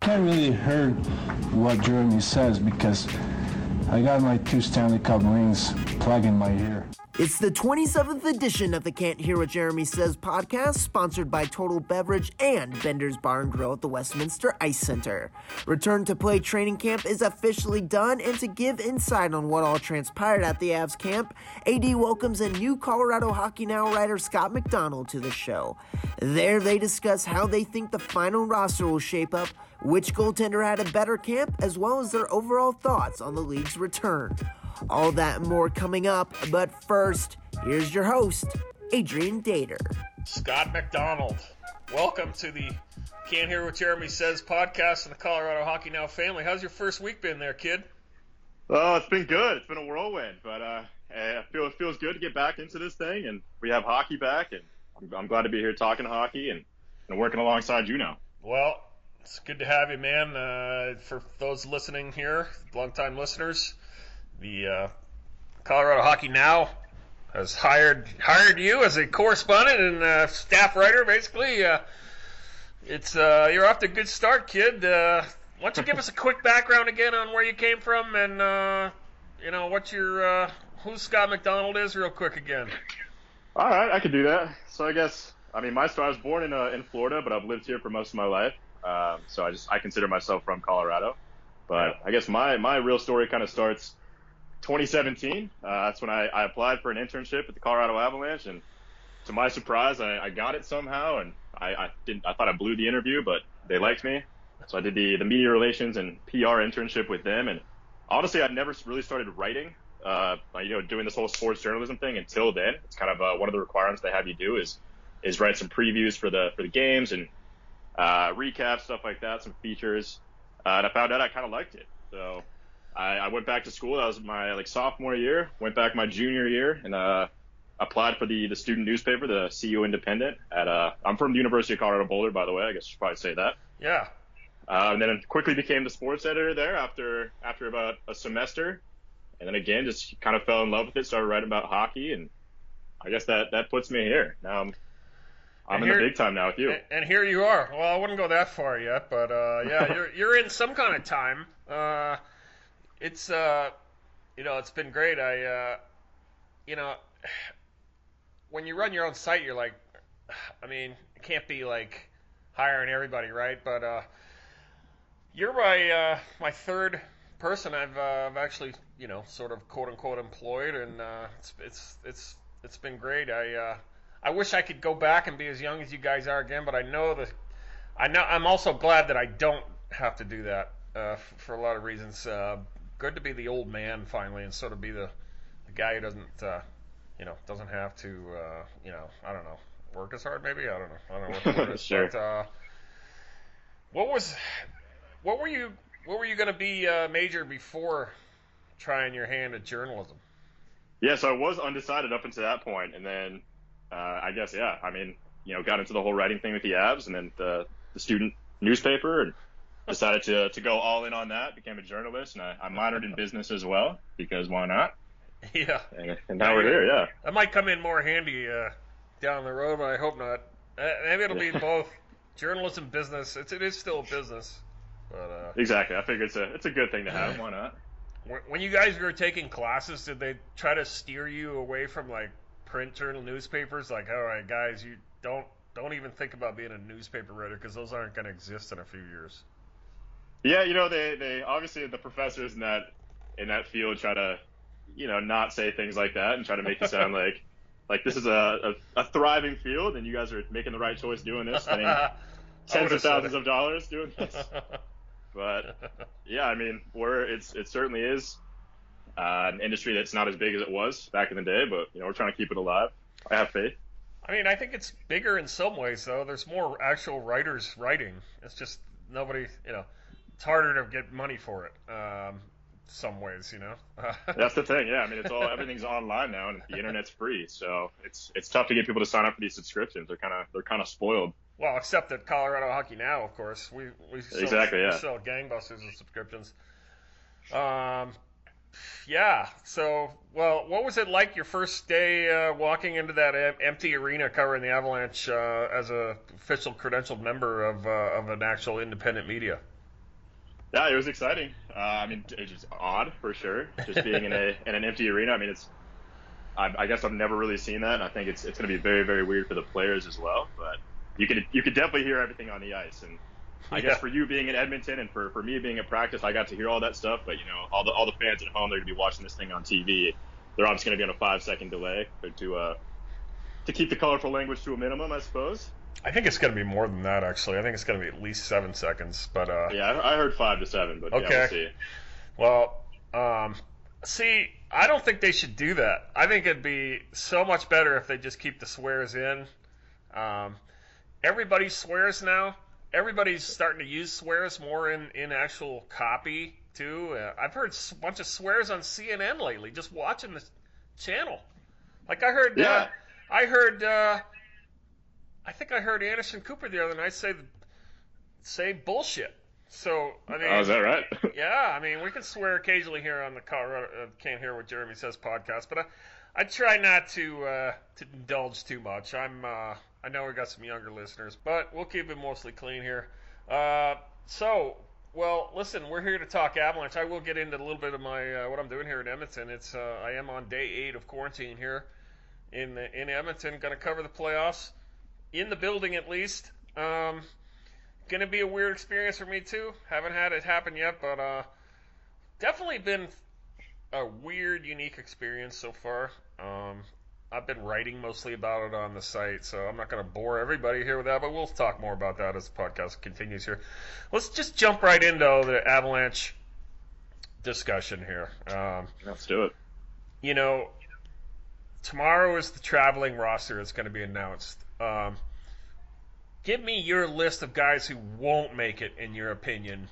can't really hear what Jeremy says because I got my 2 Stanley Cup rings plugged in my ear. It's the 27th edition of the Can't Hear What Jeremy Says podcast, sponsored by Total Beverage and Bender's Bar and Grill at the Westminster Ice Center. Return to Play training camp is officially done, and to give insight on what all transpired at the Avs camp, AD welcomes a new Colorado Hockey Now writer, Scott McDonald, to the show. There they discuss how they think the final roster will shape up, which goaltender had a better camp, as well as their overall thoughts on the league's return. All that and more coming up, but first, here's your host, Adrian Dater. Scott McDonald, welcome to the Can't Hear What Jeremy Says podcast of the Colorado Hockey Now family. How's your first week been there, kid? Oh, it's been good. It's been a whirlwind, but it feels good to get back into this thing, and we have hockey back, and I'm glad to be here talking hockey and working alongside you now. Well, it's good to have you, man. For those listening here, longtime listeners, the Colorado Hockey Now has hired you as a correspondent and staff writer, basically. You're off to a good start, kid. Why don't you give us a quick background again on where you came from and what your who Scott McDonald is, real quick again. All right, I could do that. So I was born in Florida, but I've lived here for most of my life. So I consider myself from Colorado. But I guess my real story kind of starts 2017. That's when I applied for an internship at the Colorado Avalanche, and to my surprise, I got it somehow. And I thought I blew the interview, but they liked me, so I did the media relations and PR internship with them. And honestly, I'd never really started writing, doing this whole sports journalism thing until then. It's kind of one of the requirements they have you do is write some previews for the games and recaps, stuff like that, some features. And I found out I kind of liked it, so I went back to school. That was my sophomore year. Went back my junior year and applied for the student newspaper, the CU Independent. I'm from the University of Colorado Boulder, by the way. I guess I should probably say that. Yeah. And then quickly became the sports editor there after about a semester. And then again, just kind of fell in love with it. Started writing about hockey, and I guess that puts me here. Now I'm in the big time now with you. And here you are. Well, I wouldn't go that far yet, but you're in some kind of time. It's it's been great. When you run your own site, you're like, it can't be like hiring everybody, right? But you're my third person I've actually sort of quote unquote employed, and it's been great. I wish I could go back and be as young as you guys are again, but I'm also glad that I don't have to do that for a lot of reasons. Good to be the old man finally and sort of be the guy who doesn't have to I don't know, work as hard maybe. I don't know what the word is. Sure. But what were you going to be major before trying your hand at journalism? Yeah, so I was undecided up until that point, and then got into the whole writing thing with the Avs, and then the student newspaper, and decided to go all in on that. Became a journalist, and I minored in business as well, because why not? Yeah. And now we're here, yeah. That might come in more handy down the road, but I hope not. Maybe it'll be both journalism, business. It is still a business. But exactly. I figure it's a good thing to have. Why not? When you guys were taking classes, did they try to steer you away from print journal newspapers? Like, all right, guys, you don't even think about being a newspaper writer because those aren't going to exist in a few years. Yeah, they obviously, the professors in that field try to, not say things like that and try to make you sound like this is a thriving field and you guys are making the right choice doing this, spending tens of thousands of dollars doing this. But yeah, it certainly is an industry that's not as big as it was back in the day, but we're trying to keep it alive. I have faith. I think it's bigger in some ways, though. There's more actual writers writing. It's just nobody, it's harder to get money for it. Some ways, That's the thing. Yeah, everything's online now, and the internet's free, so it's tough to get people to sign up for these subscriptions. They're kind of spoiled. Well, except at Colorado Hockey Now, of course, we sell gangbusters of subscriptions. Yeah. So, what was it like your first day walking into that empty arena covering the Avalanche as a official credentialed member of an actual independent media? Yeah, it was exciting. I mean, it's just odd for sure, just being in an empty arena. I mean, I guess I've never really seen that, and I think it's going to be very, very weird for the players as well. But you could definitely hear everything on the ice, and I guess for you being in Edmonton and for me being at practice, I got to hear all that stuff. But all the fans at home, they're going to be watching this thing on TV. They're obviously going to be on a 5-second delay to keep the colorful language to a minimum, I suppose. I think it's going to be more than that, actually. I think it's going to be at least 7 seconds. But yeah, I heard 5 to 7, but okay. Yeah, we'll see. Well, see, I don't think they should do that. I think it'd be so much better if they just keep the swears in. Everybody swears now. Everybody's starting to use swears more in actual copy, too. I've heard a bunch of swears on CNN lately, just watching the channel. Like I heard, yeah. I think I heard Anderson Cooper the other night say bullshit. So, I mean... Oh, is that right? Yeah, I mean, we can swear occasionally here on the Colorado Can't Hear What Jeremy Says podcast, but I try not to indulge too much. I know we got some younger listeners, but we'll keep it mostly clean here. Well, listen, we're here to talk Avalanche. I will get into a little bit of my what I'm doing here in Edmonton. I am on day 8 of quarantine here in Edmonton. Going to cover the playoffs. In the building, at least. Going to be a weird experience for me, too. Haven't had it happen yet, but definitely been a weird, unique experience so far. I've been writing mostly about it on the site, so I'm not going to bore everybody here with that, but we'll talk more about that as the podcast continues here. Let's just jump right into the Avalanche discussion here. Let's do it. Tomorrow is the traveling roster that's going to be announced. Give me your list of guys who won't make it, in your opinion,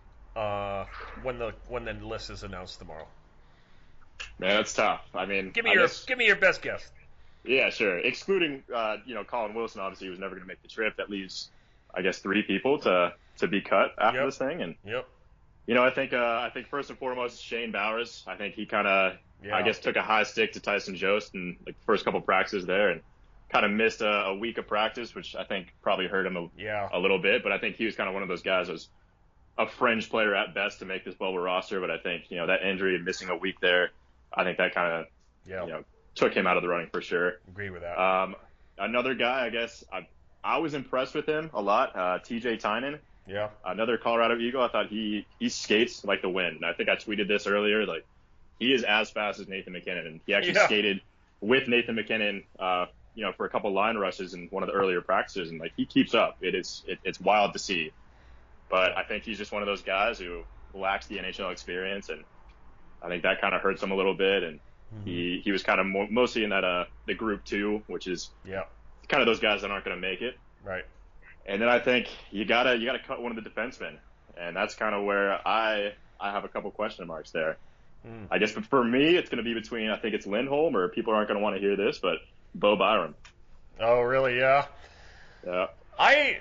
when the list is announced tomorrow. Man, that's tough. I mean, give me your best guess. Yeah, sure. Excluding Colin Wilson, obviously, he was never going to make the trip. That leaves, I guess, 3 people to be cut after this thing. And I think first and foremost, Shane Bowers. I think he kind of, I guess, took a high stick to Tyson Jost in the first couple practices there, and kind of missed a week of practice, which I think probably hurt him a little bit. But I think he was kind of one of those guys who was a fringe player at best to make this bubble roster. But I think that injury and missing a week there, I think that kind of took him out of the running for sure. Agree with that. Another guy, I guess, I was impressed with him a lot. TJ Tynan. Yeah. Another Colorado Eagle. I thought he skates like the wind. And I think I tweeted this earlier. Like, he is as fast as Nathan MacKinnon, and he actually skated with Nathan MacKinnon. For a couple line rushes in one of the earlier practices, and he keeps up. It's wild to see. But I think he's just one of those guys who lacks the NHL experience, and I think that kind of hurts him a little bit. And he was kind of mostly in that the group 2, which is kind of those guys that aren't going to make it. Right. And then I think you gotta cut one of the defensemen, and that's kind of where I have a couple question marks there. I guess, but for me, it's going to be between, I think it's Lindholm, or people aren't going to want to hear this, but Bo Byram. Oh, really? Yeah. Yeah. I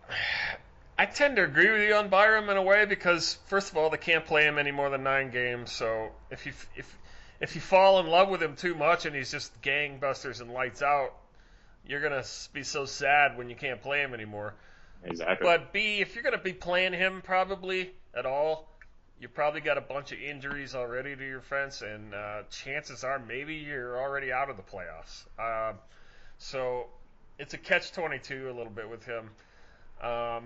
tend to agree with you on Byram in a way, because first of all, they can't play him any more than 9 games. So if you fall in love with him too much and he's just gangbusters and lights out, you're gonna be so sad when you can't play him anymore. Exactly. But B, if you're gonna be playing him probably at all, you probably got a bunch of injuries already to your fence, and chances are maybe you're already out of the playoffs. So it's a catch-22 a little bit with him. I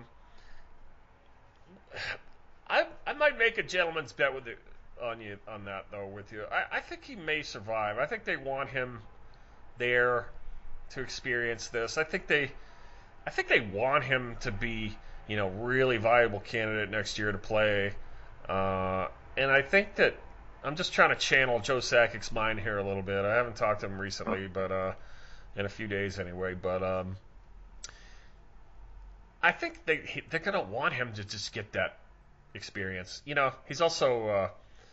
might make a gentleman's bet on that though with you. I think he may survive. I think they want him there to experience this. I think they want him to be really viable candidate next year to play. And I think that I'm just trying to channel Joe Sakic's mind here a little bit. I haven't talked to him recently, but in a few days anyway. But I think they're going to want him to just get that experience. He's also,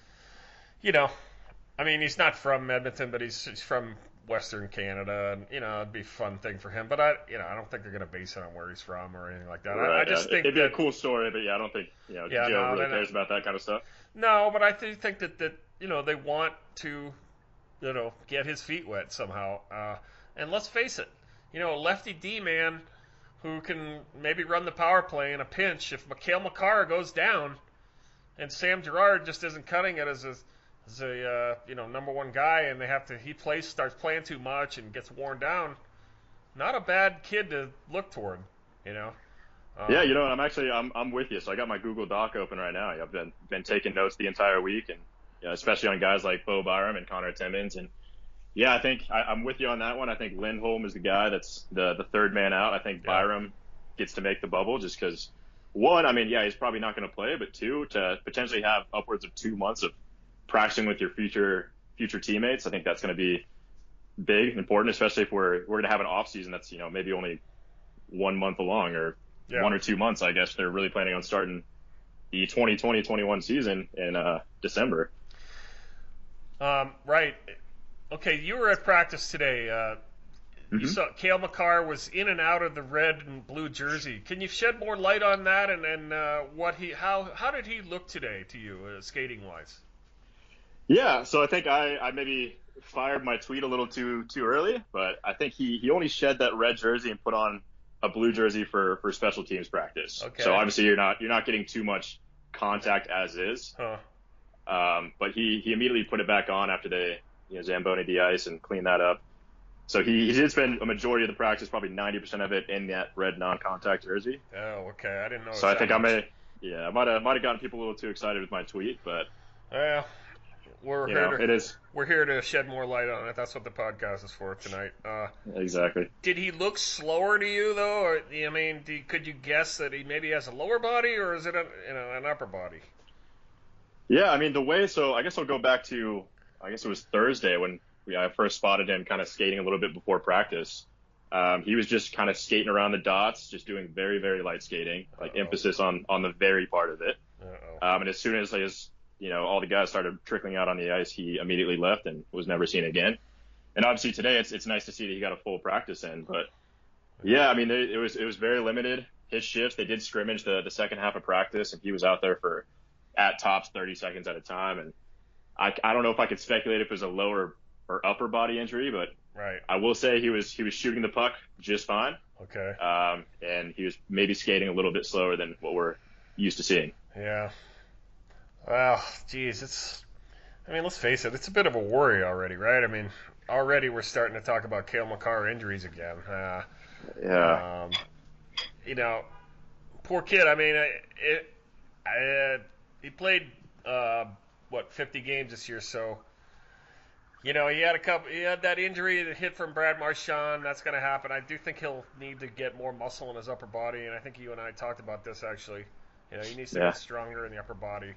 I mean, he's not from Edmonton, but he's from Western Canada, and it'd be a fun thing for him. But I don't think they're going to base it on where he's from or anything like that. Right, I just think it'd be a cool story, but I don't think Joe really cares about that kind of stuff. No, but I think that they want to get his feet wet somehow. And let's face it, lefty D man who can maybe run the power play in a pinch. If Mikhail Makar goes down, and Sam Girard just isn't cutting it as a number one guy, and starts playing too much and gets worn down. Not a bad kid to look toward, you know. Yeah, you know, I'm with you. So I got my Google Doc open right now. I've been taking notes the entire week, and especially on guys like Bo Byram and Connor Timmins. And yeah, I think I'm with you on that one. I think Lindholm is the guy that's the third man out. I think Byram gets to make the bubble just because, one, I mean, yeah, he's probably not going to play, but two, to potentially have upwards of 2 months of practicing with your future teammates. I think that's going to be big and important, especially if we're going to have an off season that's maybe only 1 month along or 1 or 2 months. I guess they're really planning on starting the 2020-21 season in December. Right. Okay, you were at practice today. You saw Cale Makar was in and out of the red and blue jersey. Can you shed more light on that and how did he look today to you, skating wise? Yeah, so I think I maybe fired my tweet a little too early, but I think he only shed that red jersey and put on a blue jersey for special teams practice. Okay. So obviously you're not getting too much contact as is. But he immediately put it back on after they Zamboni the ice and cleaned that up. So he did spend a majority of the practice, probably 90% of it, in that red non-contact jersey. Oh, okay. I didn't know. So I think I might have gotten people a little too excited with my tweet, but we're here to shed more light on it. That's what the podcast is for tonight. Exactly. Did he look slower to you though, or could you guess that he maybe has a lower body, or is it an upper body? Yeah, I mean so I guess I'll go back to it was Thursday when I first spotted him kind of skating a little bit before practice. He was just kind of skating around the dots, just doing very, very light skating, like emphasis on the very part of it. And as soon as all the guys started trickling out on the ice, he immediately left and was never seen again. And obviously today it's nice to see that he got a full practice in. But yeah, I mean it was very limited. His shifts, they did scrimmage the second half of practice, and he was out there for at tops 30 seconds at a time. And I don't know if I could speculate if it was a lower or upper body injury, but I will say he was shooting the puck just fine. Okay. And he was maybe skating a little bit slower than what we're used to seeing. Yeah. Well, geez, let's face it, it's a bit of a worry already, right? I mean, already we're starting to talk about Cale Makar injuries again. Yeah. Poor kid. I mean, he played 50 games this year, so he had that injury that hit from Brad Marchand. That's going to happen. I do think he'll need to get more muscle in his upper body, and I think you and I talked about this actually. He needs to get stronger in the upper body.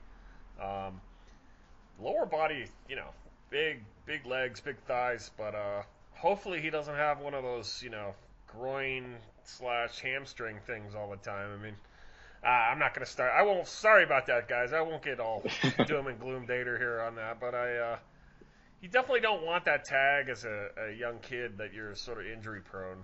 Lower body, big legs, big thighs, but hopefully he doesn't have one of those, groin/hamstring things all the time. I mean, I'm not going to start. Sorry about that, guys. I won't get all doom and gloom dater here on that, but you definitely don't want that tag as a young kid that you're sort of injury prone.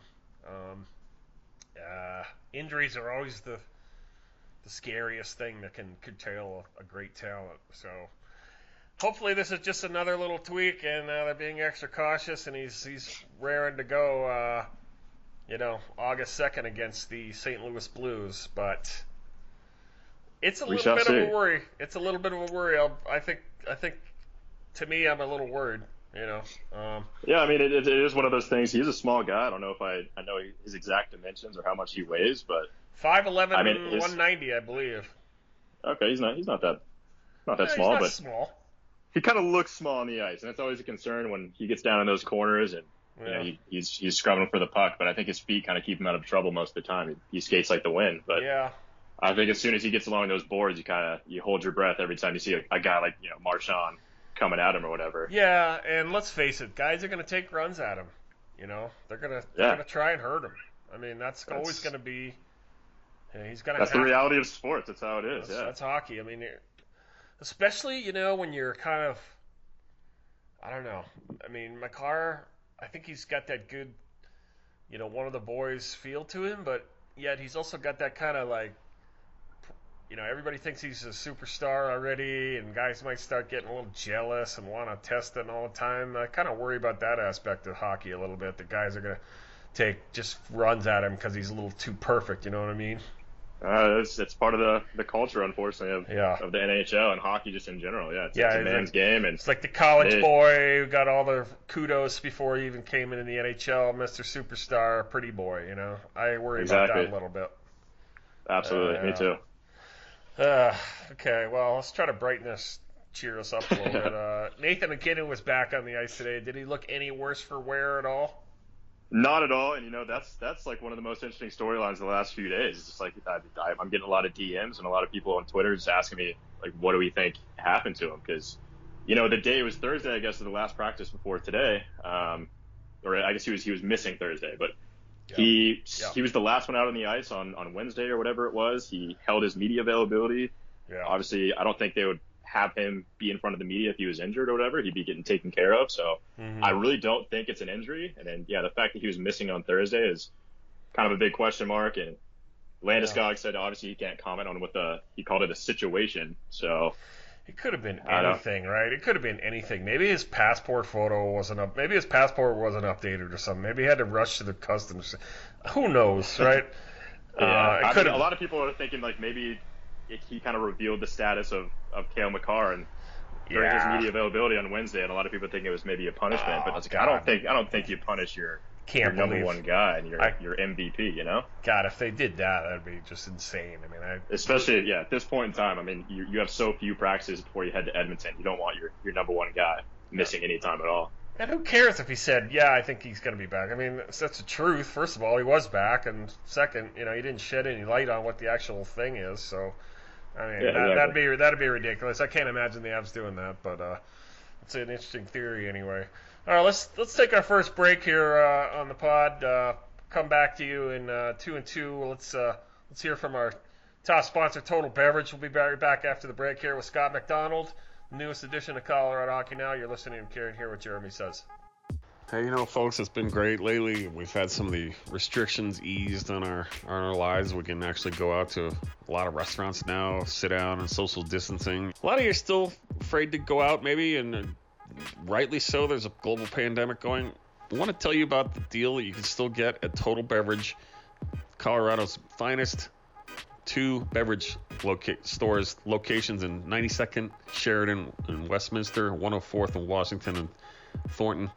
Injuries are always the scariest thing that can curtail a great talent. So hopefully this is just another little tweak, and they're being extra cautious, and he's raring to go, August 2nd against the St. Louis Blues. But it's a little bit of a worry. It's a little bit of a worry. I think to me, I'm a little worried. Yeah, I mean, it is one of those things. He's a small guy. I don't know if I know his exact dimensions or how much he weighs, but 5'11", 190, I believe. Okay, he's not that small, he's not but small. He kind of looks small on the ice, and that's always a concern when he gets down in those corners and he's scrubbing for the puck. But I think his feet kind of keep him out of trouble most of the time. He skates like the wind, but I think as soon as he gets along those boards, you hold your breath every time you see a guy like Marchand coming at him or whatever. Yeah, and let's face it, guys are going to take runs at him. They're gonna try and hurt him. I mean, that's always going to be. He's gonna. That's the reality of sports. That's how it is. That's hockey. I mean, especially when you're kind of. I don't know. I mean, Makar, I think he's got that good, one of the boys feel to him, but yet he's also got that kind of like. Everybody thinks he's a superstar already, and guys might start getting a little jealous and want to test it all the time. I kind of worry about that aspect of hockey a little bit. The guys are going to take just runs at him because he's a little too perfect, you know what I mean? It's part of the culture, unfortunately, of the NHL and hockey just in general. Yeah, it's a man's game, and it's like the college boy who got all the kudos before he even came into the NHL, Mr. Superstar, pretty boy. You know, I worry about that a little bit. Absolutely, me too. Okay, well, let's try to cheer us up a little bit. Nathan MacKinnon was back on the ice today. Did he look any worse for wear at all? Not at all, and that's like one of the most interesting storylines of the last few days. It's just like I'm getting a lot of DMs and a lot of people on Twitter just asking me like, what do we think happened to him? Because the day was Thursday, I guess, of the last practice before today, or I guess he was missing Thursday, but he was the last one out on the ice on Wednesday or whatever it was. He held his media availability. Yeah. Obviously, I don't think they would have him be in front of the media if he was injured or whatever. He'd be getting taken care of. So I really don't think it's an injury. And then, the fact that he was missing on Thursday is kind of a big question mark. And Landeskog said obviously he can't comment on he called it a situation. So it could have been anything, right? It could have been anything. Maybe his passport photo wasn't up. Maybe his passport wasn't updated or something. Maybe he had to rush to the customs. Who knows, right? A lot of people are thinking like maybe he kind of revealed the status of Cale Makar and during his media availability on Wednesday, and a lot of people think it was maybe a punishment. But I don't think you punish your number one guy and your MVP. God, if they did that, that'd be just insane. I mean, especially at this point in time. I mean, you have so few practices before you head to Edmonton. You don't want your number one guy missing any time at all. And who cares if he said, I think he's going to be back? I mean, that's the truth. First of all, he was back, and second, he didn't shed any light on what the actual thing is. So, I mean, exactly. that'd be ridiculous. I can't imagine the Avs doing that, but it's an interesting theory anyway. All right, let's take our first break here on the pod. Come back to you in 2 and 2. Let's hear from our top sponsor, Total Beverage. We'll be back after the break here with Scott McDonald. Newest edition of Colorado Hockey Now. You're listening to Karen Hear What Jeremy Says. Hey, folks, it's been great lately. We've had some of the restrictions eased on our lives. We can actually go out to a lot of restaurants now, sit down and social distancing. A lot of you are still afraid to go out maybe, and rightly so. There's a global pandemic going. I want to tell you about the deal that you can still get at Total Beverage, Colorado's finest 2 beverage stores, locations in 92nd, Sheridan, and Westminster, 104th in Washington and Thornton.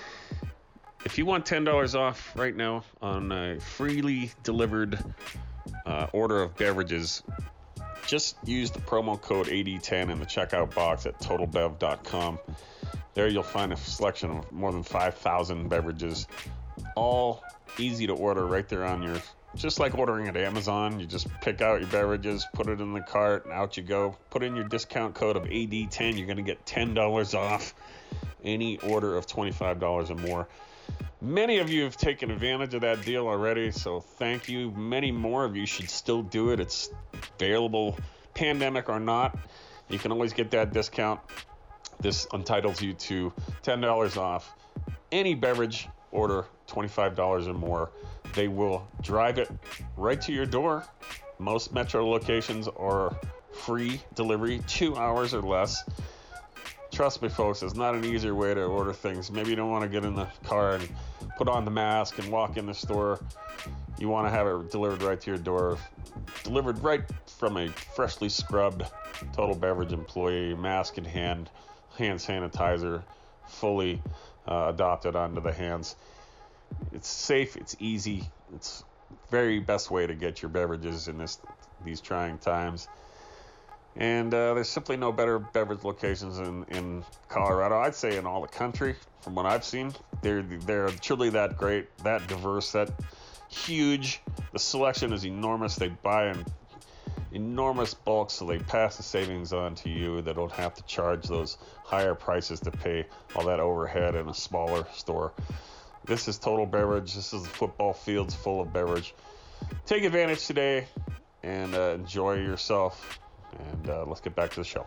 If you want $10 off right now on a freely delivered order of beverages, just use the promo code AD10 in the checkout box at TotalBev.com. There you'll find a selection of more than 5,000 beverages, all easy to order right there on your. Just like ordering at Amazon, you just pick out your beverages, put it in the cart, and out you go. Put in your discount code of AD10. You're going to get $10 off any order of $25 or more. Many of you have taken advantage of that deal already, so thank you. Many more of you should still do it. It's available, pandemic or not. You can always get that discount. This entitles you to $10 off any beverage order, $25 or more. They will drive it right to your door. Most metro locations are free delivery, 2 hours or less. Trust me, folks, it's not an easier way to order things. Maybe you don't want to get in the car and put on the mask and walk in the store. You want to have it delivered right to your door. Delivered right from a freshly scrubbed Total Beverage employee, mask in hand, hand sanitizer, fully adopted onto the hands. It's safe, it's easy, it's very best way to get your beverages in these trying times. And there's simply no better beverage locations in Colorado. I'd say in all the country, from what I've seen. They're truly that great, that diverse, that huge. The selection is enormous. They buy in enormous bulk, so they pass the savings on to you. They don't have to charge those higher prices to pay all that overhead in a smaller store. This is Total Beverage. This is the football fields full of beverage. Take advantage today and enjoy yourself. And let's get back to the show.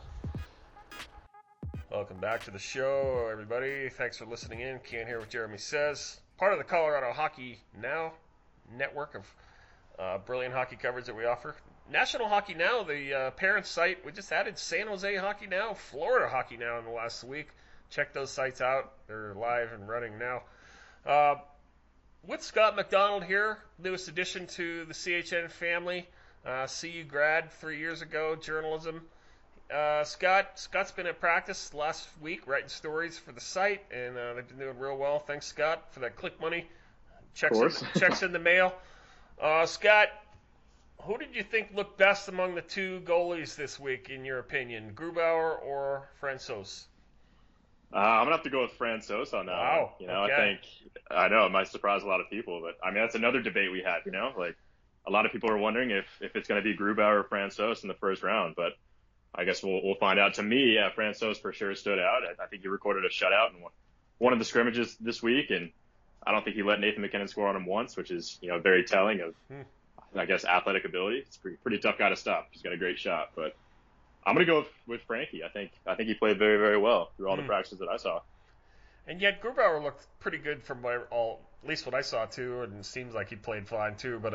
Welcome back to the show, everybody. Thanks for listening in. Can't Hear What Jeremy Says. Part of the Colorado Hockey Now network of brilliant hockey coverage that we offer. National Hockey Now, the parent site. We just added San Jose Hockey Now, Florida Hockey Now in the last week. Check those sites out. They're live and running now. With Scott McDonald here, newest addition to the CHN family. CU grad 3 years ago, journalism. Scott's been at practice last week writing stories for the site, and they've been doing real well. Thanks, Scott, for that click money. Checks in the mail. Scott, who did you think looked best among the two goalies this week, in your opinion, Grubauer or Francouz? I'm gonna have to go with Francouz on that. Wow. One. Okay. I know it might surprise a lot of people, but I mean that's another debate we had. Like a lot of people are wondering if it's gonna be Grubauer or Francouz in the first round, but I guess we'll find out. To me, yeah, Francouz for sure stood out. I think he recorded a shutout in one of the scrimmages this week, and I don't think he let Nathan MacKinnon score on him once, which is very telling of, I guess, athletic ability. It's a pretty tough guy to stop. He's got a great shot, but I'm gonna go with Frankie. I think he played very, very well through all the practices that I saw. And yet Grubauer looked pretty good from at least what I saw too, and it seems like he played fine too. But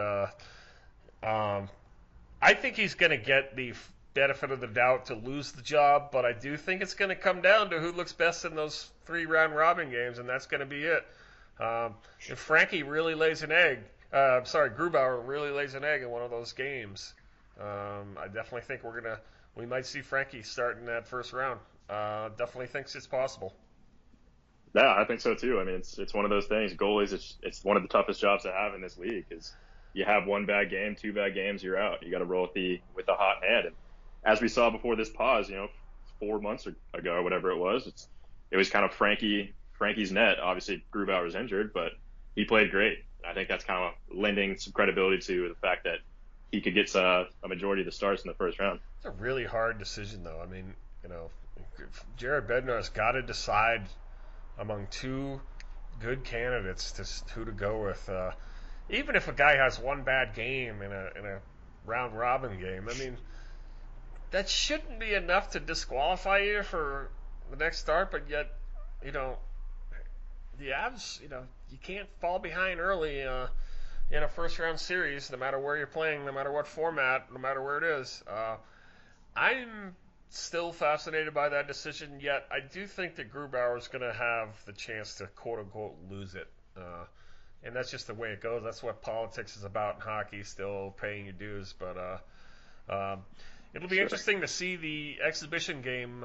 I think he's gonna get the benefit of the doubt to lose the job, but I do think it's going to come down to who looks best in those 3 round robin games, and that's going to be it. If Frankie really lays an egg, Grubauer really lays an egg in one of those games, I definitely think we might see Frankie start in that first round. Definitely thinks it's possible. Yeah, I think so too. I mean, it's one of those things. Goalies, it's one of the toughest jobs to have in this league, is you have 1 bad game, 2 bad games, you're out. You got to roll with the hot hand. And as we saw before this pause, 4 months ago or whatever it was, it was kind of Frankie's net. Obviously, Grubauer was injured, but he played great. I think that's kind of lending some credibility to the fact that he could get a majority of the starts in the first round. It's a really hard decision, though. I mean, Jared Bednar's got to decide among 2 good candidates to who to go with. Even if a guy has 1 bad game in a round robin game, I mean, that shouldn't be enough to disqualify you for the next start, but yet, the Avs, you can't fall behind early in a first-round series, no matter where you're playing, no matter what format, no matter where it is. I'm still fascinated by that decision, yet I do think that Grubauer is going to have the chance to quote-unquote lose it. And that's just the way it goes. That's what politics is about in hockey, still paying your dues. But it'll be interesting to see the exhibition game.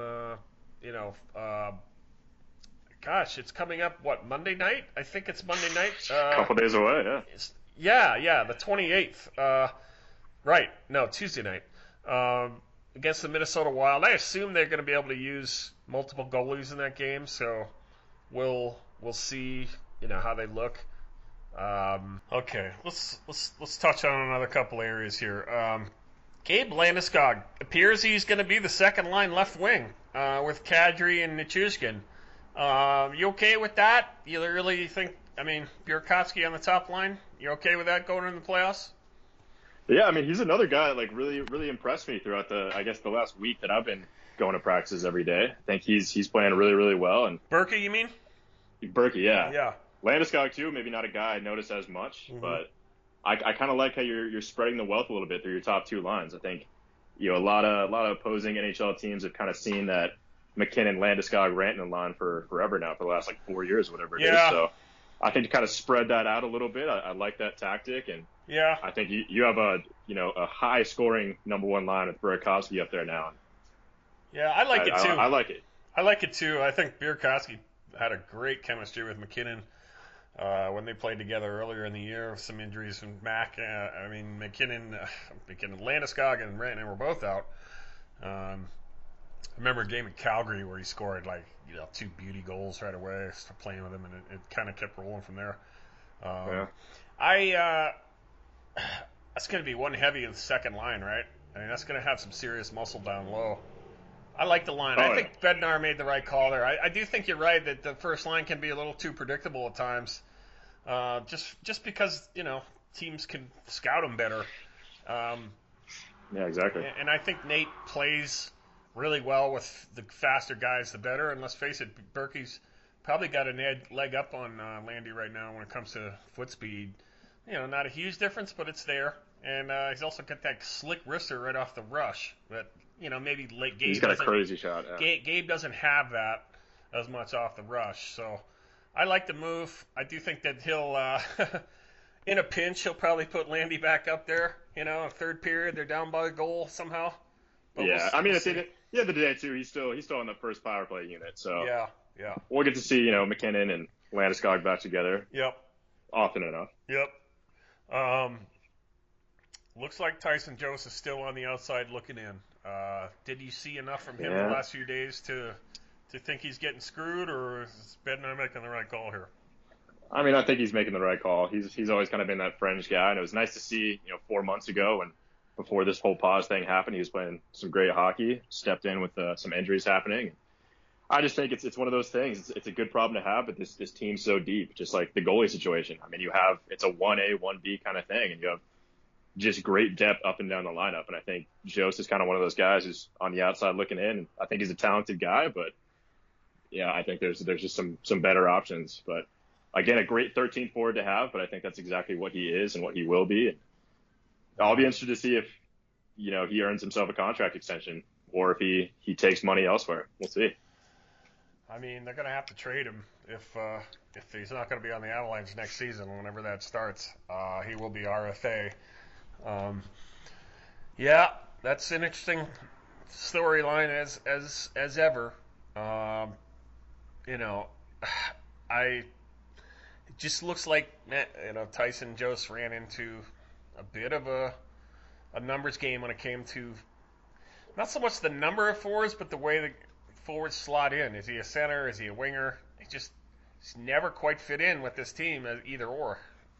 It's coming up, Monday night? I think it's Monday night. A couple days away, yeah. Yeah, the 28th. Right. No, Tuesday night. Against the Minnesota Wild. I assume they're going to be able to use multiple goalies in that game, so we'll see, how they look. Okay, let's touch on another couple areas here. Gabe Landeskog appears he's going to be the second line left wing with Kadri and Nichushkin. You okay with that? You really think? I mean, Burakovsky on the top line. You okay with that going into the playoffs? Yeah, I mean, he's another guy that really, really impressed me throughout the last week that I've been going to practices every day. I think he's playing really, really well. And Berkey, you mean? Berkey, yeah. Yeah. Landeskog too, maybe not a guy I notice as much, but I kind of like how you're spreading the wealth a little bit through your top 2 lines. I think a lot of opposing NHL teams have kind of seen that McKinnon, Landeskog, Rantanen line for forever now, for the last 4 years, whatever it is. So I think to kind of spread that out a little bit, I like that tactic, and I think you have a high scoring number 1 line with Burakovsky up there now. Yeah, I like it too. I like it. I like it too. I think Burakovsky had a great chemistry with McKinnon when they played together earlier in the year with some injuries from Mac. McKinnon, Landeskog and Rantanen were both out. I remember a game in Calgary where he scored 2 beauty goals right away. I started playing with him, and it kind of kept rolling from there. That's going to be one heavy in the second line, right? I mean, that's going to have some serious muscle down low. I like the line. I think Bednar made the right call there. I do think you're right that the first line can be a little too predictable at times, just because teams can scout them better. Yeah, exactly. And I think Nate plays really well with the faster guys, the better. And let's face it, Berkey's probably got a leg up on Landy right now when it comes to foot speed. Not a huge difference, but it's there. And he's also got that slick wrister right off the rush. But maybe late Gabe. He's got a crazy shot. Yeah. Gabe doesn't have that as much off the rush, so I like the move. I do think that he'll in a pinch, he'll probably put Landy back up there. Third period, they're down by a goal somehow. But yeah, I mean, at the end of the day too, he's still in the first power play unit. So yeah. We'll get to see McKinnon and Landeskog back together. Yep. Often enough. Yep. Looks like Tyson Jost is still on the outside looking in. Did you see enough from him the last few days to think he's getting screwed, or is Bednar making the right call here? I mean, I think he's making the right call. He's always kind of been that fringe guy, and it was nice to see, 4 months ago, and before this whole pause thing happened, he was playing some great hockey, stepped in with some injuries happening. I just think it's one of those things. It's a good problem to have, but this team's so deep, just like the goalie situation. I mean, it's a 1A, 1B kind of thing, and you have just great depth up and down the lineup. And I think Jost is kind of one of those guys who's on the outside looking in. I think he's a talented guy, but yeah, I think there's just some better options. But again, a great 13th forward to have, but I think that's exactly what he is and what he will be. And I'll be interested to see if, he earns himself a contract extension or if he takes money elsewhere. We'll see. I mean, they're going to have to trade him if he's not going to be on the Avalanche next season, whenever that starts. He will be RFA. Yeah, that's an interesting storyline as ever. It just looks like Tyson Jost ran into a bit of a numbers game when it came to not so much the number of forwards, but the way the forwards slot in. Is he a center? Is he a winger? He's never quite fit in with this team as either or.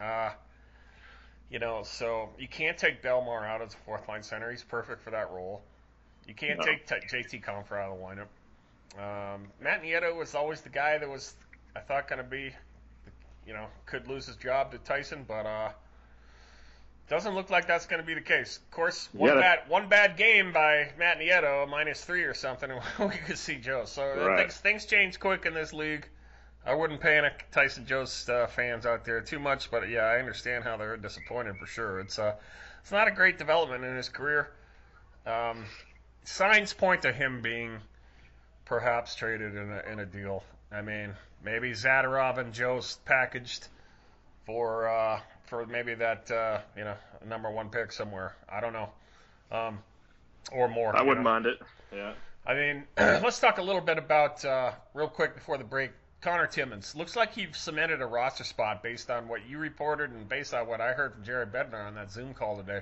So you can't take Bellemare out as a fourth line center. He's perfect for that role. You can't take JT Compher out of the lineup. Matt Nieto was always the guy that was, I thought, going to be, could lose his job to Tyson, but doesn't look like that's going to be the case. Of course, one bad game by Matt Nieto, -3 or something, and we could see Joe. So things change quick in this league. I wouldn't panic Tyson Jost fans out there too much, but yeah, I understand how they're disappointed for sure. It's not a great development in his career. Signs point to him being perhaps traded in a deal. I mean, maybe Zadorov and Jost packaged for maybe that number 1 pick somewhere. I don't know, or more. I wouldn't mind it. Yeah. I mean, let's talk a little bit about real quick before the break. Connor Timmins looks like he cemented a roster spot based on what you reported and based on what I heard from Jared Bednar on that Zoom call today.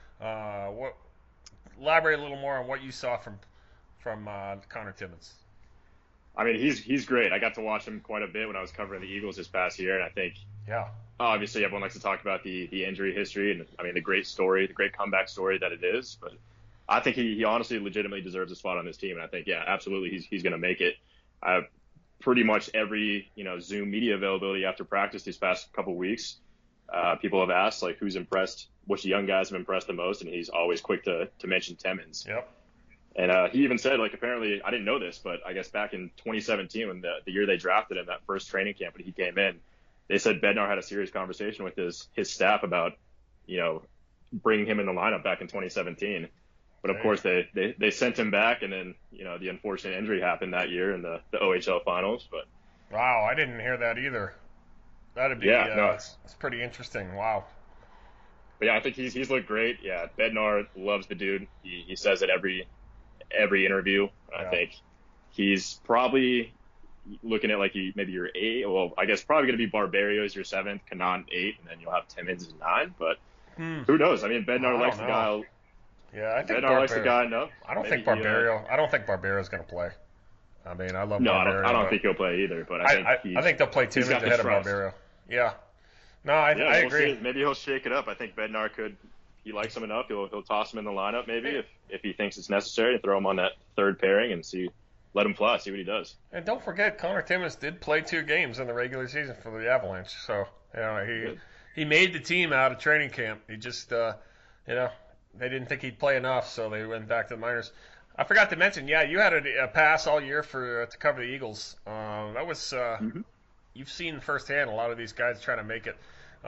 Elaborate a little more on what you saw from Connor Timmins. I mean, he's great. I got to watch him quite a bit when I was covering the Eagles this past year, and I think obviously everyone likes to talk about the injury history and I mean the great story, the great comeback story that it is. But I think he honestly legitimately deserves a spot on this team, and I think absolutely he's going to make it. Pretty much every Zoom media availability after practice these past couple weeks, people have asked like who's impressed, which young guys have impressed the most, and he's always quick to mention Timmins. Yep. And he even said, like, apparently I didn't know this, but I guess back in 2017 when the year they drafted him, that first training camp when he came in, they said Bednar had a serious conversation with his staff about bringing him in the lineup back in 2017. But of course they sent him back, and then the unfortunate injury happened that year in the OHL finals. But wow, I didn't hear that either. That'd be it's pretty interesting. Wow. But yeah, I think he's looked great. Yeah, Bednar loves the dude. He says it every interview. I think he's probably looking at like maybe your 8. Well, I guess probably going to be Barberio as your 7th, Kanan 8, and then you'll have Timmins as 9. But who knows? I mean, Bednar likes the guy. Yeah, I think Bednar likes the guy enough. I don't think Barberio's going to play. I mean, I love Barberio. No, I don't think he'll play either. But I think they'll play Timmins ahead of Barberio. Yeah. No, I agree. Maybe he'll shake it up. I think Bednar could. He likes him enough. He'll toss him in the lineup maybe if he thinks it's necessary, and throw him on that third pairing and let him fly, see what he does. And don't forget, Connor Timmins did play 2 games in the regular season for the Avalanche. So he made the team out of training camp. He just they didn't think he'd play enough, so they went back to the minors. I forgot to mention, you had a pass all year to cover the Eagles. That was you've seen firsthand a lot of these guys trying to make it.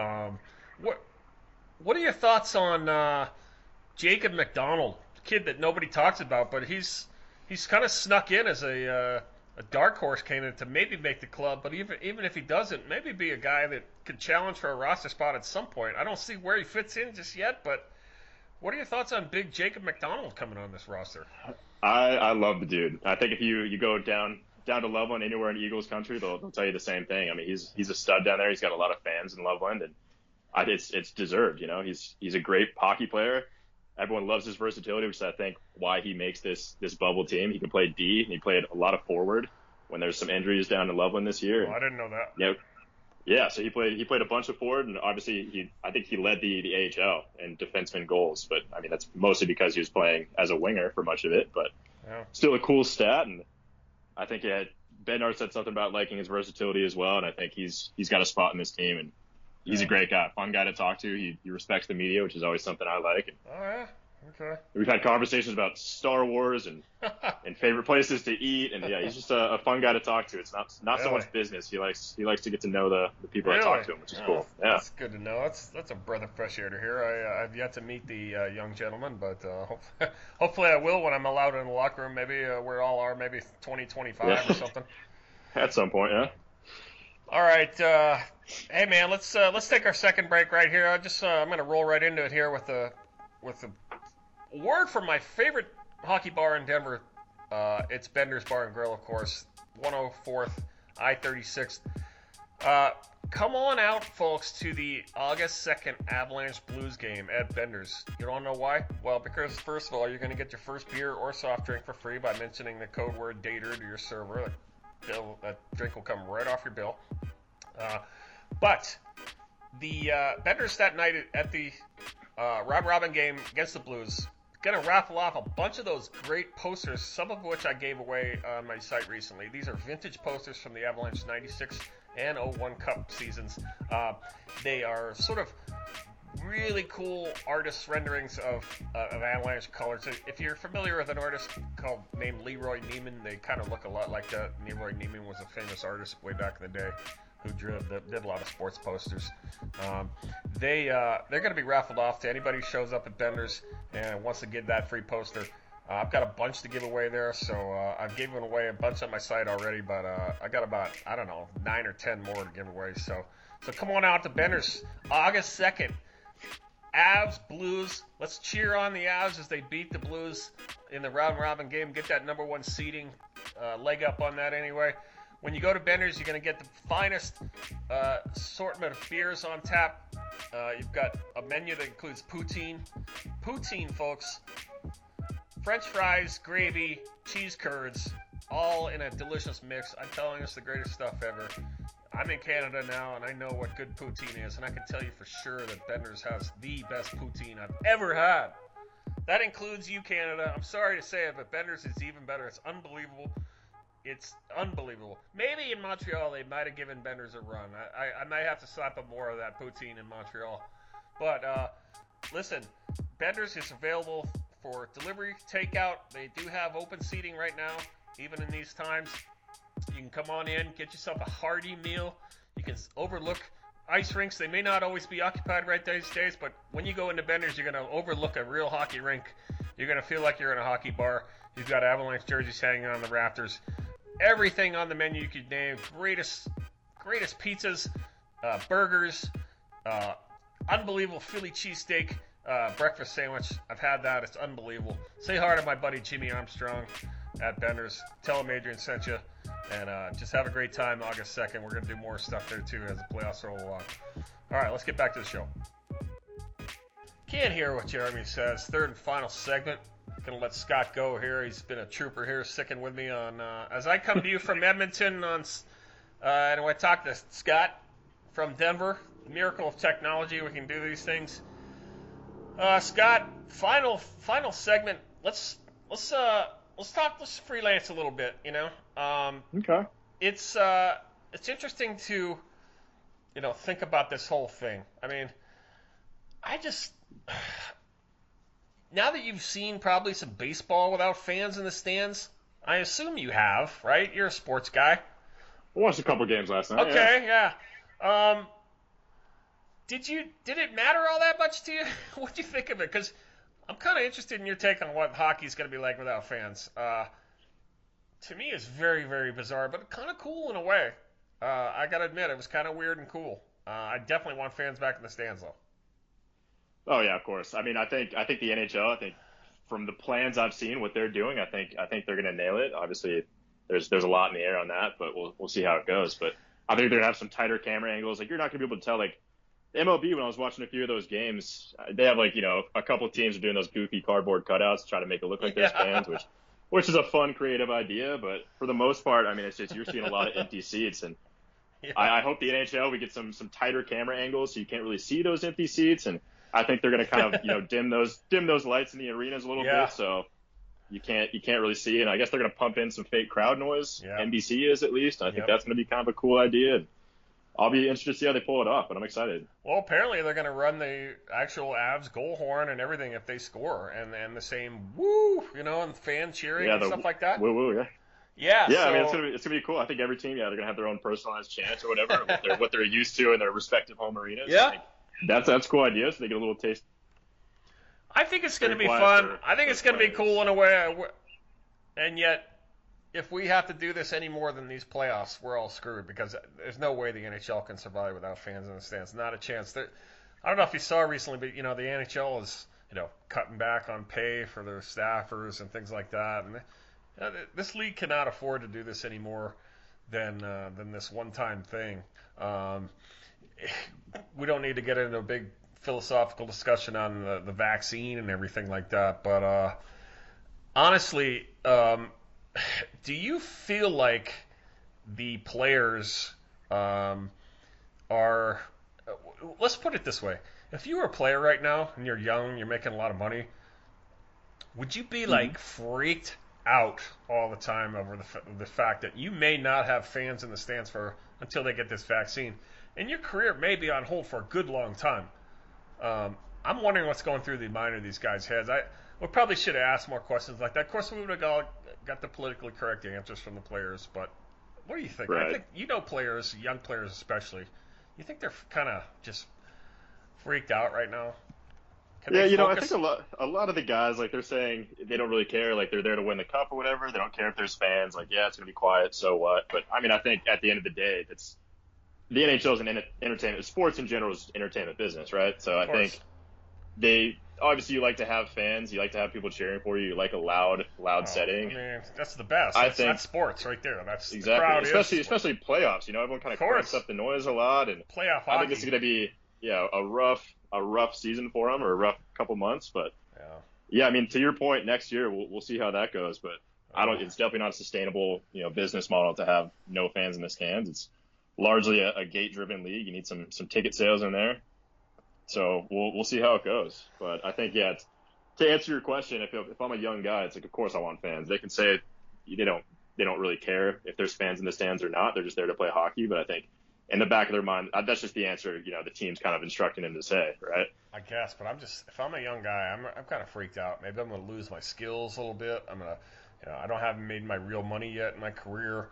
What are your thoughts on Jacob McDonald, kid that nobody talks about, but he's kind of snuck in as a a dark horse candidate to maybe make the club, but even if he doesn't, maybe be a guy that could challenge for a roster spot at some point. I don't see where he fits in just yet, but what are your thoughts on big Jacob McDonald coming on this roster? I love the dude. I think if you go down to Loveland, anywhere in Eagles country, they'll tell you the same thing. I mean, he's a stud down there. He's got a lot of fans in Loveland, and it's deserved. You know, he's a great hockey player. Everyone loves his versatility, which is, I think, why he makes this bubble team. He can play D, and he played a lot of forward when there's some injuries down in Loveland this year. Oh, I didn't know that. Yeah. So he played a bunch of forward, and obviously I think he led the AHL in defenseman goals. But I mean, that's mostly because he was playing as a winger for much of it. But still a cool stat, and I think Bednar said something about liking his versatility as well, and I think he's got a spot in this team, and he's a great guy, fun guy to talk to. He respects the media, which is always something I like. And oh yeah, okay. We've had conversations about Star Wars and favorite places to eat, and he's just a fun guy to talk to. It's not really? so much business. He likes to get to know the people that talk to him, which is cool. Yeah, that's good to know. That's a breath of fresh air to hear. I've yet to meet the young gentleman, but hopefully I will when I'm allowed in the locker room. Maybe we all are, maybe 2025 or something. At some point, yeah. All right, hey man, let's take our second break right here. I'm gonna roll right into it here with a word from my favorite hockey bar in Denver. It's Bender's Bar and Grill, of course, 104th I-36. Come on out, folks, to the August 2nd Avalanche Blues game at Bender's. You don't know why? Well, because first of all, you're going to get your first beer or soft drink for free by mentioning the code word DATER to your server. That drink will come right off your bill. But the Bender's that night at the Round Robin game against the Blues, going to raffle off a bunch of those great posters, some of which I gave away on my site recently. These are vintage posters from the Avalanche 96 and 01 Cup seasons. They are sort of really cool artist renderings of Avalanche colors. If you're familiar with an artist named Leroy Neiman, they kind of look a lot like that. Leroy Neiman was a famous artist way back in the day who did a lot of sports posters. They're going to be raffled off to anybody who shows up at Bender's and wants to get that free poster. I've got a bunch to give away there, so I've given away a bunch on my site already, but I got about, 9 or 10 more to give away. So come on out to Bender's August 2nd. Avs, Blues. Let's cheer on the Avs as they beat the Blues in the round robin game. Get that number one seeding leg up on that anyway. When you go to Bender's, you're going to get the finest assortment of beers on tap. You've got a menu that includes poutine. Poutine, folks. French fries, gravy, cheese curds, all in a delicious mix. I'm telling you, it's the greatest stuff ever. I'm in Canada now, and I know what good poutine is, and I can tell you for sure that Bender's has the best poutine I've ever had. That includes you, Canada. I'm sorry to say it, but Bender's is even better. It's unbelievable. It's unbelievable. Maybe in Montreal they might have given Bender's a run. I might have to slap up more of that poutine in Montreal. But listen, Bender's is available for delivery, takeout. They do have open seating right now, even in these times. You can come on in, get yourself a hearty meal. You can overlook ice rinks. They may not always be occupied right these days, but when you go into Bender's, you're going to overlook a real hockey rink. You're going to feel like you're in a hockey bar. You've got Avalanche jerseys hanging on the rafters. Everything on the menu you could name. Greatest pizzas, burgers, unbelievable Philly cheesesteak breakfast sandwich. I've had that. It's unbelievable. Say hi to my buddy Jimmy Armstrong at Bender's. Tell him Adrian sent you. And just have a great time August 2nd. We're going to do more stuff there, too, as the playoffs roll along. All right, let's get back to the show. Can't hear what Jeremy says. Third and final segment. Going to let Scott go here. He's been a trooper here, sticking with me on as I come to you from Edmonton and I talk to Scott from Denver. The miracle of technology. We can do these things. Scott, final segment. Let's freelance a little bit, you know. Okay. It's interesting to, think about this whole thing. I mean, now that you've seen probably some baseball without fans in the stands, I assume you have, right? You're a sports guy. I watched a couple games last night. Okay, yeah. Did it matter all that much to you? What'd you think of it? Because I'm kind of interested in your take on what hockey's going to be like without fans. to me is very, very bizarre, but kind of cool in a way. I got to admit, it was kind of weird and cool. I definitely want fans back in the stands, though. Oh yeah, of course. I mean, I think the NHL. I think from the plans I've seen, what they're doing, I think they're going to nail it. Obviously, there's a lot in the air on that, but we'll see how it goes. But I think they're going to have some tighter camera angles. Like, you're not going to be able to tell. Like, MLB, when I was watching a few of those games, they have, like, a couple of teams are doing those goofy cardboard cutouts to try to make it look like there's fans, which is a fun, creative idea. But for the most part, I mean, it's just you're seeing a lot of empty seats, and I hope the NHL, we get some tighter camera angles so you can't really see those empty seats, and I think they're going to kind of dim those lights in the arenas a little bit, so you can't really see it. And I guess they're going to pump in some fake crowd noise. Yeah. NBC is, at least. I think that's going to be kind of a cool idea. And I'll be interested to see how they pull it off, but I'm excited. Well, apparently they're going to run the actual Avs goal horn and everything if they score, and the same woo, and fan cheering and stuff like that. Woo woo, yeah. Yeah. Yeah, so, I mean, it's gonna be cool. I think every team, they're gonna have their own personalized chants or whatever, what they're used to in their respective home arenas. Yeah. That's a cool idea. So they get a little taste. I think it's gonna be fun. I think it's gonna be cool in a way. And yet, if we have to do this any more than these playoffs, we're all screwed, because there's no way the NHL can survive without fans in the stands. Not a chance. I don't know if you saw recently, but the NHL is cutting back on pay for their staffers and things like that. And this league cannot afford to do this anymore than this one-time thing. We don't need to get into a big philosophical discussion on the vaccine and everything like that. But honestly, do you feel like the players are? Let's put it this way: if you were a player right now and you're young, you're making a lot of money, would you be like freaked out all the time over the fact that you may not have fans in the stands until they get this vaccine, and your career may be on hold for a good long time? I'm wondering what's going through the mind of these guys' heads. We probably should have asked more questions like that. Of course, we would have got the politically correct answers from the players, but what do you think? Right. I think players, young players especially, you think they're kind of just freaked out right now? I think a lot of the guys, like, they're saying they don't really care. Like, they're there to win the cup or whatever. They don't care if there's fans. Like, yeah, it's going to be quiet, so what? But, I mean, I think at the end of the day, the NHL is an entertainment. Sports in general is entertainment business, right? So I think obviously, you like to have fans. You like to have people cheering for you. You like a loud setting. I mean, that's the best. That's sports right there. That's exactly. The crowd especially playoffs. Everyone kind of cranks up the noise a lot. And playoff hockey. I think this is going to be a rough season for them, or a rough couple months. But I mean, to your point, next year we'll see how that goes. But it's definitely not a sustainable business model to have no fans in the stands. It's largely a gate-driven league. You need some ticket sales in there. So we'll see how it goes. But I think, to answer your question, if I'm a young guy, it's like, of course I want fans. They can say they don't really care if there's fans in the stands or not. They're just there to play hockey. But I think in the back of their mind, that's just the answer, the team's kind of instructing them to say, right? I guess, but if I'm a young guy, I'm kind of freaked out. Maybe I'm going to lose my skills a little bit. I'm going to, I haven't made my real money yet in my career.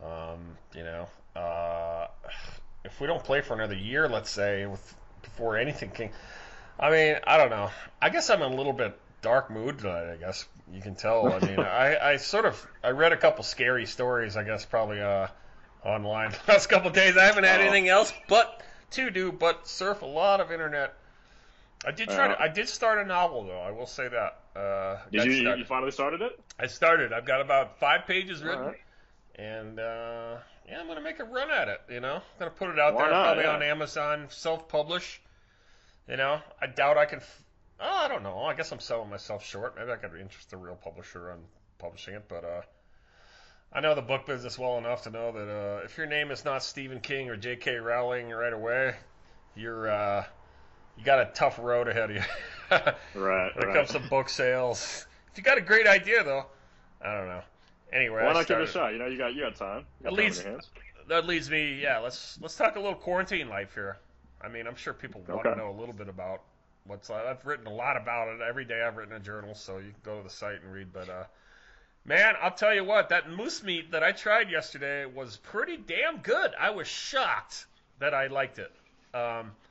If we don't play for another year, let's say, before anything can, I mean, I don't know. I guess I'm in a little bit dark mood tonight, I guess you can tell. I mean, I read a couple scary stories, I guess, probably online the last couple of days. I haven't had anything else but surf a lot of internet. I did start a novel, though. I will say that. You finally started it? I started. I've got about 5 pages written. Right. And I'm gonna make a run at it. I'm gonna put it out there, probably on Amazon, self-publish. I doubt I can. I don't know. I guess I'm selling myself short. Maybe I could interest a real publisher on publishing it. But I know the book business well enough to know that if your name is not Stephen King or J.K. Rowling right away, you got a tough road ahead of you. Right. When it comes to book sales, if you got a great idea, though, I don't know. Anyway, why not give it a shot? You got time. That leads me. Let's talk a little quarantine life here. I mean, I'm sure people want to know a little bit about what's. I've written a lot about it. Every day I've written a journal, so you can go to the site and read. But man, I'll tell you what, that moose meat that I tried yesterday was pretty damn good. I was shocked that I liked it.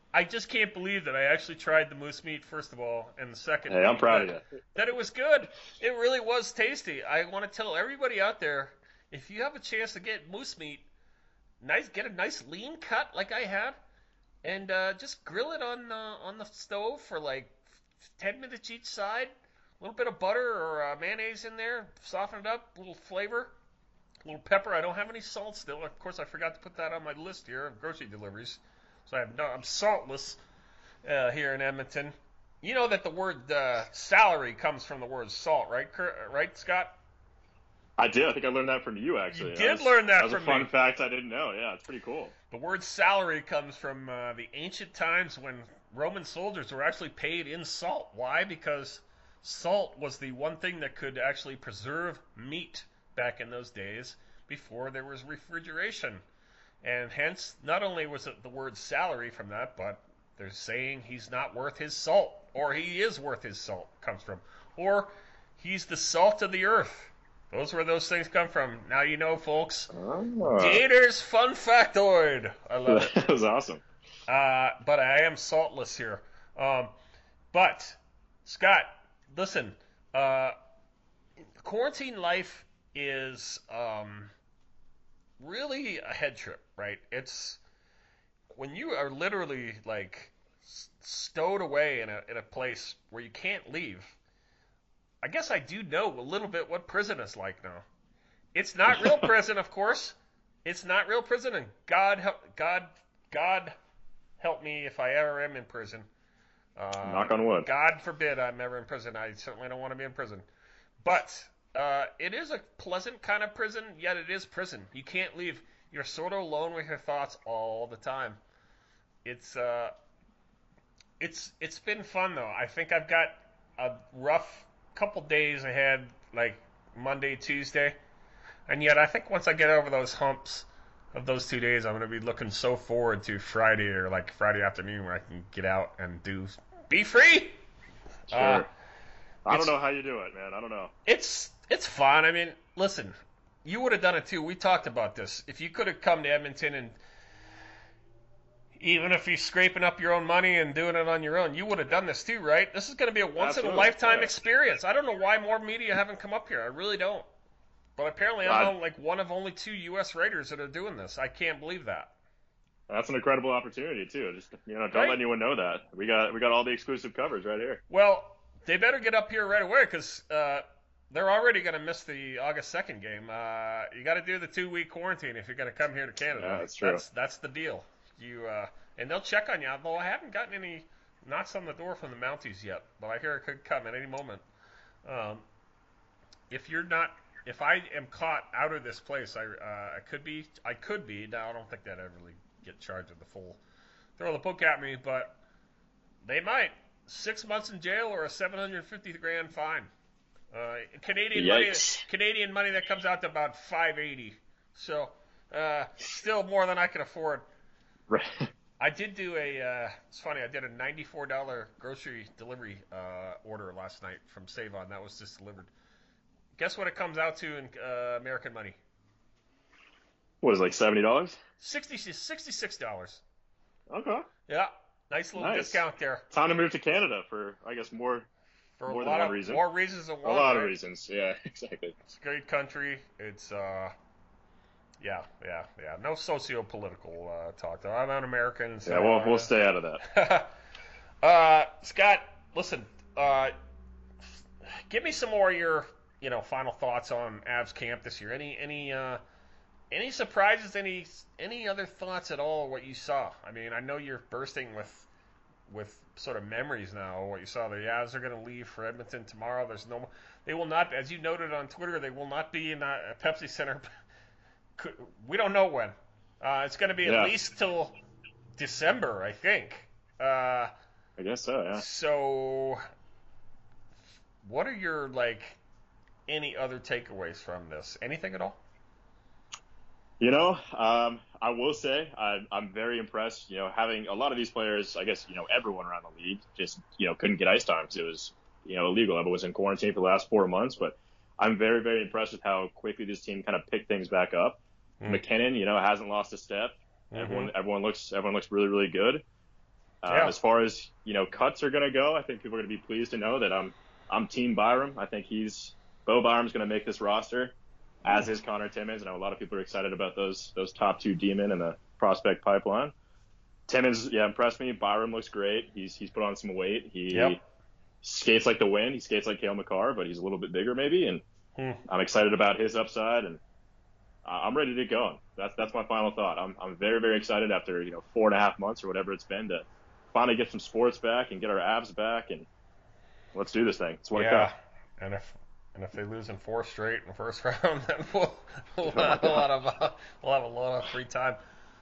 I just can't believe that I actually tried the moose meat, first of all, and the second, Hey, I'm proud of you. that it was good. It really was tasty. I want to tell everybody out there, if you have a chance to get moose meat, get a nice lean cut like I had, and just grill it on the stove for like 10 minutes each side. A little bit of butter or mayonnaise in there, soften it up, a little flavor, a little pepper. I don't have any salt still. Of course, I forgot to put that on my list here of grocery deliveries. So I'm saltless here in Edmonton. You know that the word salary comes from the word salt, right? Right, Scott? I did. I think I learned that from you, actually. You did learn that from me. That was a fun fact I didn't know. Yeah, it's pretty cool. The word salary comes from the ancient times when Roman soldiers were actually paid in salt. Why? Because salt was the one thing that could actually preserve meat back in those days before there was refrigeration. And hence, not only was it the word salary from that, but they're saying he's not worth his salt, or he is worth his salt, comes from. Or he's the salt of the earth. Those where those things come from. Now you know, folks. Oh. Gators fun factoid. I love it. That was awesome. But I am saltless here. But, Scott, listen. Quarantine life is really a head trip, right? It's when you are literally like stowed away in a place where you can't leave. I guess I do know a little bit what prison is like now. It's not real prison, of course. It's not real prison, and God help me if I ever am in prison. Knock on wood. God forbid I'm ever in prison. I certainly don't want to be in prison. But it is a pleasant kind of prison, yet it is prison. You can't leave. You're sort of alone with your thoughts all the time. It's been fun though. I think I've got a rough couple days ahead, like Monday, Tuesday, and yet I think once I get over those humps of those 2 days, I'm going to be looking so forward to Friday or like Friday afternoon where I can get out and be free. Sure. I don't know how you do it, man. I don't know. It's fun. I mean, listen, you would have done it too. We talked about this. If you could have come to Edmonton and even if you're scraping up your own money and doing it on your own, you would have done this too, right? This is going to be a once-in-a-lifetime experience. I don't know why more media haven't come up here. I really don't. But apparently I'm like one of only 2 U.S. writers that are doing this. I can't believe that. That's an incredible opportunity too. Just don't let anyone know that. We got all the exclusive coverage right here. Well, they better get up here right away because they're already going to miss the August 2nd game. You got to do the 2-week quarantine if you're going to come here to Canada. Yeah, that's true. That's the deal. And they'll check on you. Although I haven't gotten any knocks on the door from the Mounties yet, but I hear it could come at any moment. If I am caught out of this place, I could be. Now I don't think that I'd really get charged with the full throw the book at me, but they might. 6 months in jail or a $750,000 fine. Canadian money that comes out to about $580. So still more than I can afford. Right. I did do it's funny, I did a $94 grocery delivery order last night from Save-On. That was just delivered. Guess what it comes out to in American money? What is it, like $70? $66. Okay. Yeah, nice little discount there. Time to move to Canada for, I guess, more than one reason. More reasons than one. A lot of reasons, yeah, exactly. It's a great country. It's yeah. No socio-political talk, though. I'm an American. So, yeah, we'll stay out of that. Scott, listen. Give me some more of your, final thoughts on Avs camp this year. Any surprises? Any other thoughts at all? What you saw? I mean, I know you're bursting with sort of memories now. What you saw. The Avs are going to leave for Edmonton tomorrow. They will not, as you noted on Twitter, they will not be in a Pepsi Center. We don't know when. It's going to be at least till December, I think. I guess so, yeah. So, what are your, any other takeaways from this? Anything at all? I will say I'm very impressed, having a lot of these players, I guess, everyone around the league just, couldn't get ice time because it was, illegal. Everyone was in quarantine for the last 4 months, but I'm very, very impressed with how quickly this team kind of picked things back up. McKinnon, hasn't lost a step. Mm-hmm. Everyone looks really, really good. As far as cuts are going to go, I think people are going to be pleased to know that I'm Team Byram. I think Bo Byram's going to make this roster, as is Connor Timmins. I know a lot of people are excited about those top two D-men in the prospect pipeline. Timmins, impressed me. Byram looks great. He's put on some weight. He skates like the wind. He skates like Cale Makar, but he's a little bit bigger maybe. And I'm excited about his upside, and I'm ready to go. That's my final thought. I'm very, very excited after 4.5 months or whatever it's been to finally get some sports back and get our abs back, and let's do this thing. It's what it comes. And if they lose in 4 straight in the first round, then we'll have a lot of free time.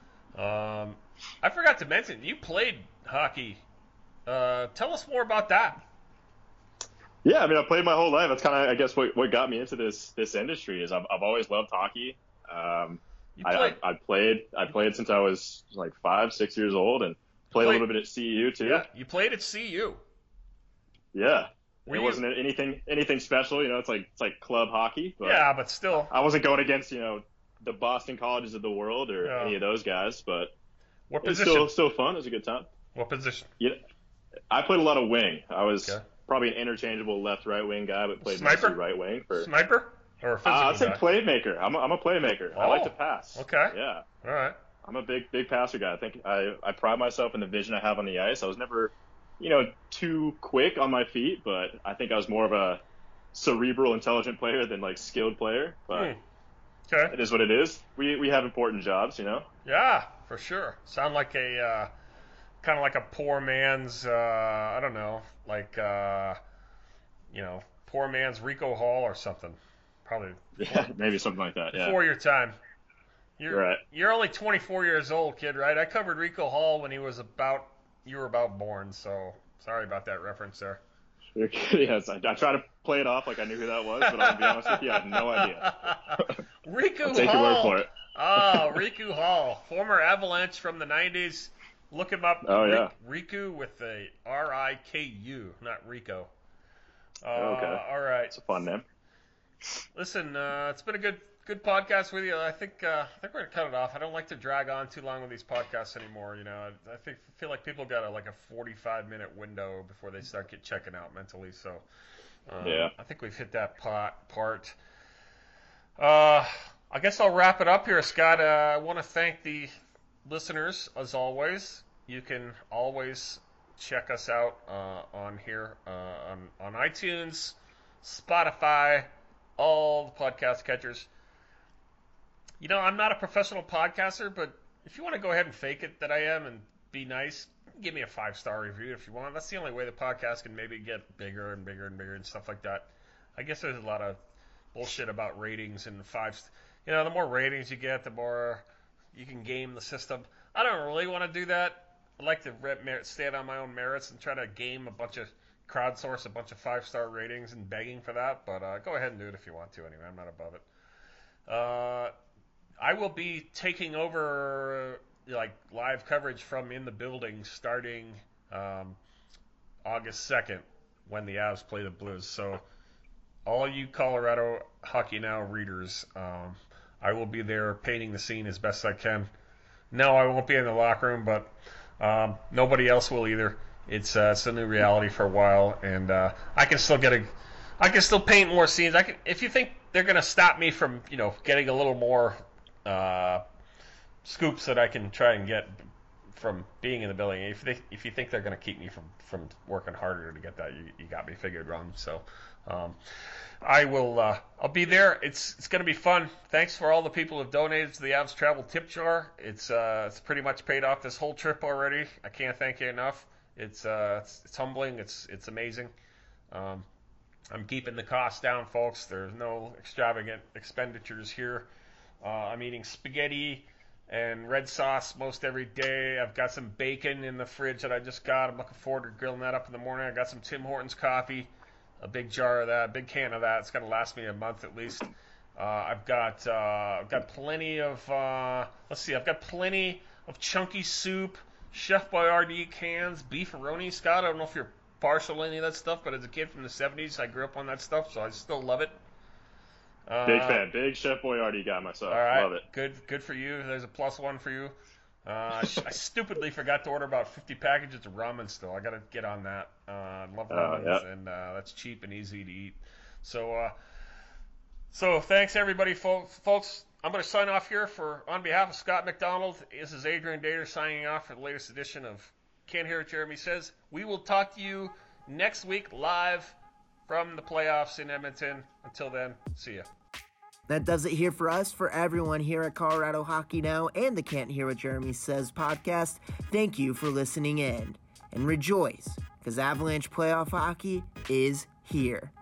I forgot to mention, you played hockey. Tell us more about that. Yeah, I mean, I played my whole life. That's kind of, I guess, what got me into this industry is I've always loved hockey. I played since I was like 5-6 years old, and played a little bit at CU too. Yeah, you played at CU. Yeah. It wasn't anything special, it's like club hockey. But yeah, but still. I wasn't going against, the Boston colleges of the world or any of those guys, but what position? It's still fun. It was a good time. What position? Yeah, I played a lot of wing. I was probably an interchangeable left-right wing guy, but played mostly right wing. Sniper? Or a physical I'd say guy? Playmaker. I'm a playmaker. I like to pass. Okay. Yeah. All right. I'm a big passer guy. I think I pride myself in the vision I have on the ice. I was never, too quick on my feet, but I think I was more of a cerebral, intelligent player than like skilled player. But okay. It is what it is. We have important jobs, Yeah, for sure. Sound like a kind of like a poor man's I don't know, like poor man's Rico Hall or something. Probably. Yeah, maybe something like that. Yeah. Before your time. You're right. You're only 24 years old, kid, right? I covered Rico Hall when you were about born, so sorry about that reference there. Yes, I try to play it off like I knew who that was, but I'll be honest with you, I have no idea. Riku Hall. Take your word for it. Oh, Riku Hall, former Avalanche from the 90s. Look him up. Oh, yeah. Riku with the R-I-K-U, not Rico. Okay. All right. It's a fun name. Listen, it's been a good podcast with you. I think we're gonna cut it off. I don't like to drag on too long with these podcasts anymore. I feel like people got a 45-minute window before they start checking out mentally. So I think we've hit that part. I guess I'll wrap it up here, Scott. I want to thank the listeners as always. You can always check us out on here on iTunes, Spotify, all the podcast catchers. I'm not a professional podcaster, but if you want to go ahead and fake it that I am and be nice, give me a 5-star review if you want. That's the only way the podcast can maybe get bigger and bigger and bigger and stuff like that. I guess there's a lot of bullshit about ratings and the more ratings you get, the more you can game the system. I don't really want to do that. I like to stand on my own merits and try to crowdsource a bunch of 5-star ratings and begging for that, but go ahead and do it if you want to anyway. I'm not above it. I will be taking over live coverage from in the building starting August 2nd when the Avs play the Blues. So all you Colorado Hockey Now readers, I will be there painting the scene as best I can. No, I won't be in the locker room, but nobody else will either. It's a new reality for a while, and I can still paint more scenes. If you think they're gonna stop me from getting a little more scoops that I can try and get from being in the building. If you think they're going to keep me from working harder to get that, you got me figured wrong. So I'll be there. It's going to be fun. Thanks for all the people who've donated to the Avs Travel Tip Jar. It's pretty much paid off this whole trip already. I can't thank you enough. It's humbling. It's amazing. I'm keeping the costs down, folks. There's no extravagant expenditures here. I'm eating spaghetti and red sauce most every day. I've got some bacon in the fridge that I just got. I'm looking forward to grilling that up in the morning. I got some Tim Hortons coffee, a big jar of that, a big can of that. It's going to last me a month at least. I've got plenty of I've got plenty of chunky soup, Chef Boyardee cans, beefaroni. Scott, I don't know if you're partial to any of that stuff, but as a kid from the 70s, I grew up on that stuff, so I still love it. Big fan. Big Chef Boyardee guy myself. All right. Love it. Good for you. There's a +1 for you. I stupidly forgot to order about 50 packages of ramen still. I got to get on that. I love ramen, and that's cheap and easy to eat. So thanks everybody, folks. I'm going to sign off here on behalf of Scott McDonald. This is Adrian Dater signing off for the latest edition of Can't Hear What Jeremy Says. We will talk to you next week live from the playoffs in Edmonton. Until then, see ya. That does it here for us. For everyone here at Colorado Hockey Now and the Can't Hear What Jeremy Says podcast, thank you for listening in. And rejoice, because Avalanche playoff hockey is here.